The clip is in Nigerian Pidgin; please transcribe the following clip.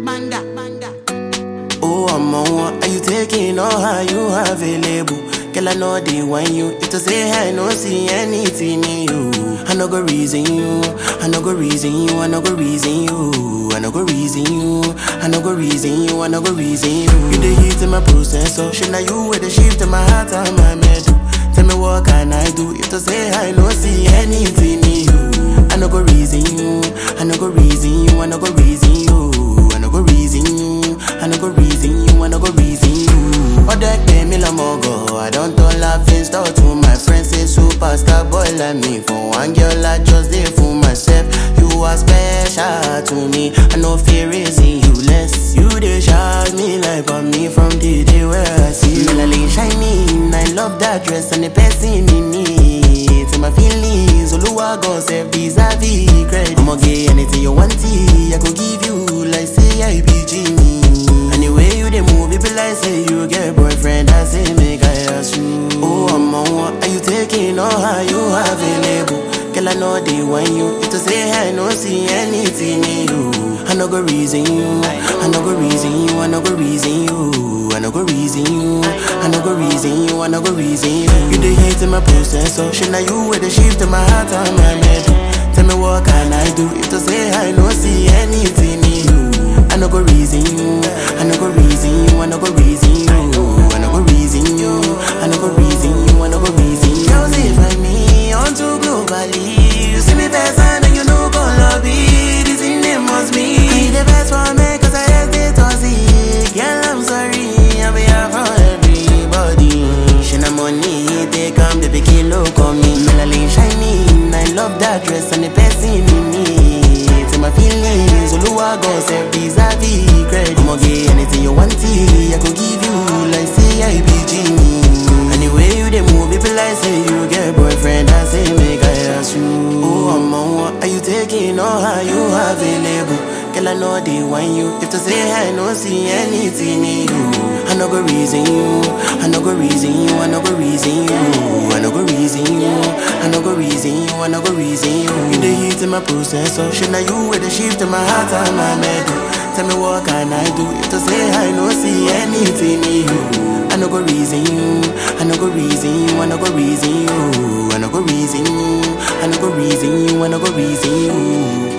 Oh, I'm on one. Are you taking all how you available? Girl, I know they want you. If to say I no see anything in you, I no go reason you. I no go reason you. I no go reason you. I no go reason you. I no go reason you. I no go reason you. You the heat in my processor. Shit, now you with the shift in my heart and my metal. Tell me what can I do? If to say I no see anything in you, I no go reason you. I no go reason you. I no go reason you. I no go reason you. I no go reason you. I no go reason you. Other pay me la mogo. I don't laughing start to my friends. Say superstar boy like me. For one girl I just did for myself. You are special to me. I no fear raising you less. You dey shout me like on me from the day where I see you. Like shining. I love that dress and the person in me. To my feelings, Oluwa gon' serve vis-a-vis credit. I'ma get anything you want, I could give you like say I be Genie. Anyway you dey move, it be like say you get boyfriend. I say make I ask you. Oh, I'm on one. Are you taking all how you available? Girl, I know they want you. If to say I no see anything in you, I no go reason you. I no go reason you. I no go reason you. I no go reason you. I no go reason you. I no go reason you. You the heat in my processor. Shit, now you with the shift in my heart and my metal. Tell me what can I do? If to say I no see anything in you, I no go reason you. I no go reason you. I no go reason you. I no go reason you. I no go reason you. I no go reason you. Girls, if I me on to globally, you see me best and you know gon' love me. This in them must be. I the best for me 'cause I just did to see. Girl, I'm sorry, I'll be here for everybody. She na money, they come the big kilo come me. Melanin shining, I love that dress and the person in me. To my feelings, Oluwa gon' serve vis-a-vis credit. I'ma get anything you want, I could give you like say I be Genie. Anyway you dey move, it be like say you get boyfriend. I say make I ask you. Oh, I'm on one. Are you taking all how you available? Girl, I know they want you. If to say I no see anything in you, I no go reason you. I no go reason you. I no go reason you. I no go reason you. I no go reason you. I no go reason you. You the heat in my processor. Shit, now you with the shift in my heart and my metal. Tell me what can I do? If to say I no see anything in you, I no go reason you. I no go reason you. I no go reason you. I no go reason you. I no go reason you. I no go reason you.